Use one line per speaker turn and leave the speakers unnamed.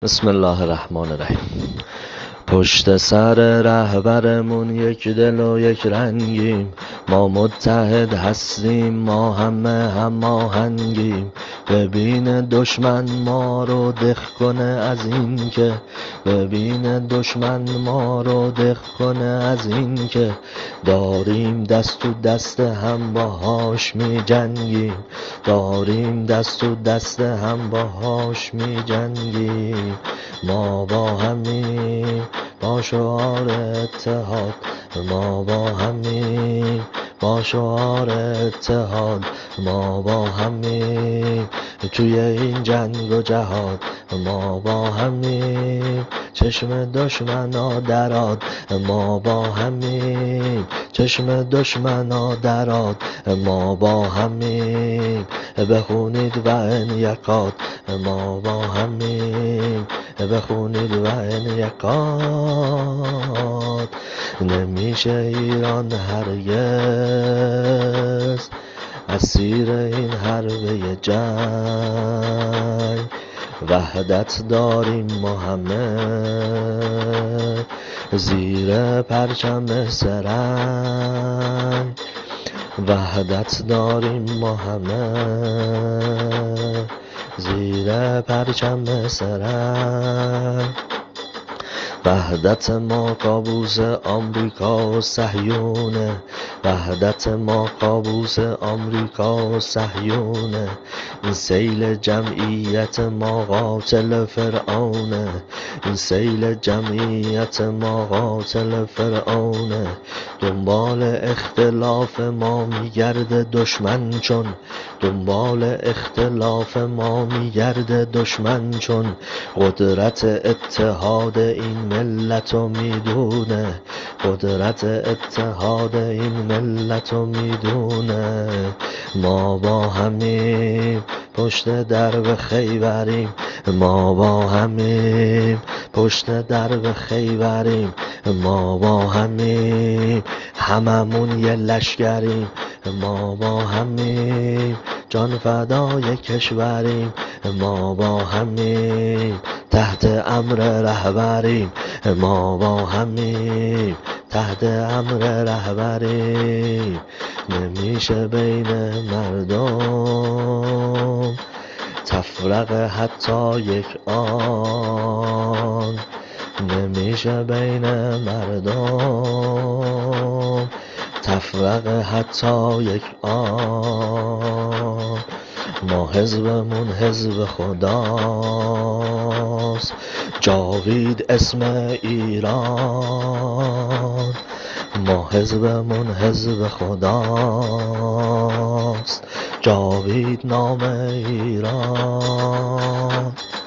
بسم الله الرحمن الرحیم. پشت سر رهبرمون یک دل و یک رنگیم، ما متحد هستیم، ما همه هماهنگیم. ببین دشمن ما رو دق کنه از این که ببین دشمن ما رو دق کنه از این که داریم دست تو دست هم باهاش می جنگیم، داریم دست تو دست هم باهاش می جنگیم. ما با همیم با شعار اتحاد، ما با همیم با شعار اتحاد، ما با همیم توی این جنگ و جهاد، ما با همیم چشم دشمنا دراد، ما با همیم چشم دشمنا دراد، ما با همیم بخونید و ان یکاد، ما با همیم بخونید و ان یکاد. نمیشه ایران هرگز اسیر این حربه جنگ، وحدت داریم ما همه زیر پرچم سرنگ، وحدت داریم ما همه زیر پرچم سرنگ. وحدت ما کابوس آمریکا و صهیونه، وحدت ما کابوس آمریکا و صهیونه. این سیل جمعیت ما قاتل فرعونه، این سیل جمعیت ما قاتل فرعونه. دنبال اختلاف ما میگرده دشمن چون، دنبال اختلاف ما میگرده دشمن چون قدرت اتحاد این ملتو میدونه، قدرت اتحاد این ملتو میدونه. ما با همیم پشت درب خیبریم، ما با همیم پشت درب خیبریم، ما با همیم هممون یه لشکریم، ما با همیم جان فدای کشوریم، ما با همیم تحت امر رهبریم، ما با همیم تحت امر رهبریم. نمیشه بین مردم تفرقه حتی یک آن، نمیشه بین مردم تفرقه حتی یک آن. ما حزبمون حزب خداست، جاوید اسم ایران، ما حزبمون حزب خداست، جاوید نام ایران.